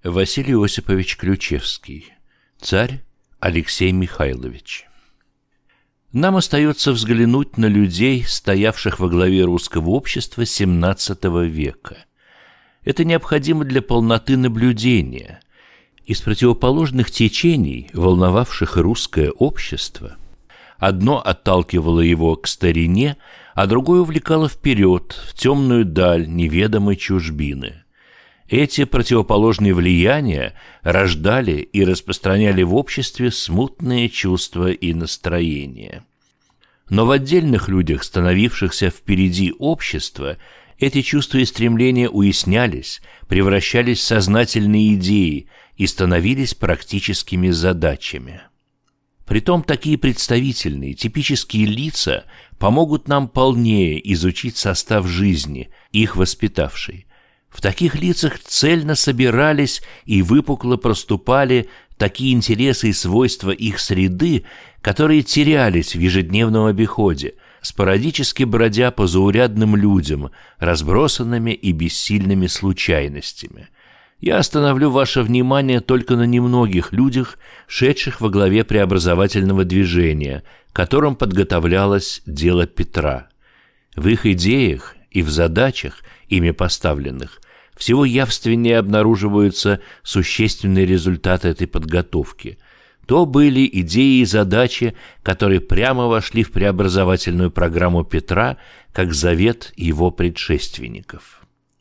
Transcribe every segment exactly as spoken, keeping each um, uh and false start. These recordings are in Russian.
Василий Осипович Ключевский. Царь Алексей Михайлович. Нам остается взглянуть на людей, стоявших во главе русского общества семнадцатого века. Это необходимо для полноты наблюдения. Из противоположных течений, волновавших русское общество, одно отталкивало его к старине, а другое увлекало вперед, в темную даль неведомой чужбины. Эти противоположные влияния рождали и распространяли в обществе смутные чувства и настроения. Но в отдельных людях, становившихся впереди общества, эти чувства и стремления уяснялись, превращались в сознательные идеи и становились практическими задачами. Притом такие представительные, типические лица помогут нам полнее изучить состав жизни, их воспитавшей. В таких лицах цельно собирались и выпукло проступали такие интересы и свойства их среды, которые терялись в ежедневном обиходе, спорадически бродя по заурядным людям, разбросанными и бессильными случайностями. Я остановлю ваше внимание только на немногих людях, шедших во главе преобразовательного движения, которым подготовлялось дело Петра. В их идеях и в задачах, ими поставленных, всего явственнее обнаруживаются существенные результаты этой подготовки. То были идеи и задачи, которые прямо вошли в преобразовательную программу Петра, как завет его предшественников.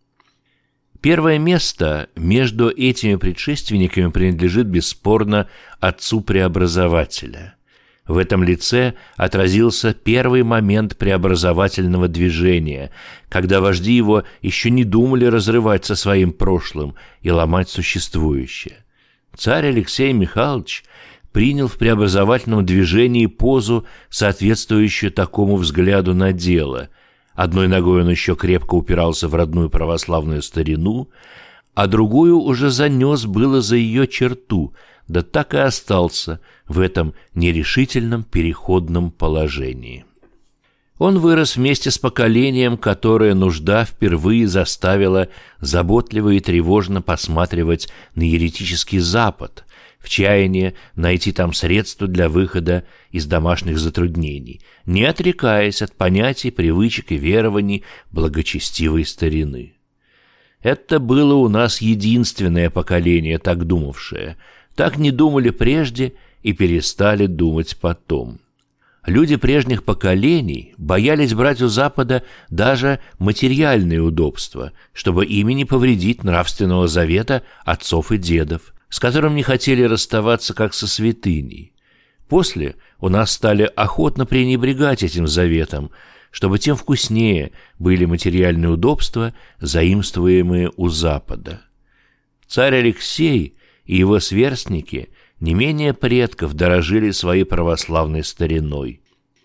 Первое место между этими предшественниками принадлежит бесспорно отцу преобразователя. В этом лице отразился первый момент преобразовательного движения, когда вожди его еще не думали разрывать со своим прошлым и ломать существующее. Царь Алексей Михайлович принял в преобразовательном движении позу, соответствующую такому взгляду на дело. Одной ногой он еще крепко упирался в родную православную старину, а другую уже занес было за ее черту, да так и остался в этом нерешительном переходном положении. Он вырос вместе с поколением, которое нужда впервые заставила заботливо и тревожно посматривать на еретический Запад, в чаянии найти там средства для выхода из домашних затруднений, не отрекаясь от понятий, привычек и верований благочестивой старины. Это было у нас единственное поколение, так думавшее. Так не думали прежде и перестали думать потом. Люди прежних поколений боялись брать у Запада даже материальные удобства, чтобы ими не повредить нравственного завета отцов и дедов, с которым не хотели расставаться как со святыней. После у нас стали охотно пренебрегать этим заветом, чтобы тем вкуснее были материальные удобства, заимствуемые у Запада. Царь Алексей и его сверстники не менее предков дорожили своей православной стариной.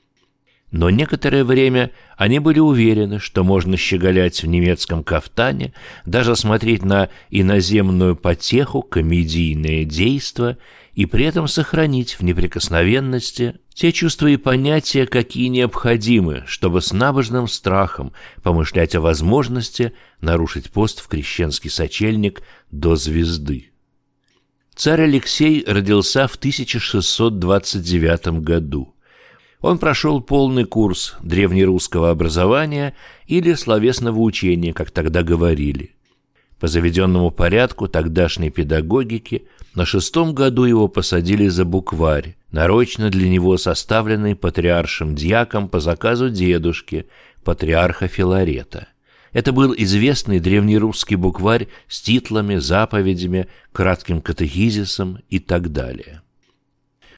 Но некоторое время они были уверены, что можно щеголять в немецком кафтане, даже смотреть на иноземную потеху, комедийное действо, и при этом сохранить в неприкосновенности те чувства и понятия, какие необходимы, чтобы с набожным страхом помышлять о возможности нарушить пост в крещенский сочельник до звезды. Царь Алексей родился в тысяча шестьсот двадцать девятом году. Он прошел полный курс древнерусского образования или словесного учения, как тогда говорили. По заведенному порядку тогдашней педагогики на шестом году его посадили за букварь, нарочно для него составленный патриаршим-дьяком по заказу дедушки, патриарха Филарета. Это был известный древнерусский букварь с титлами, заповедями, кратким катехизисом и так далее.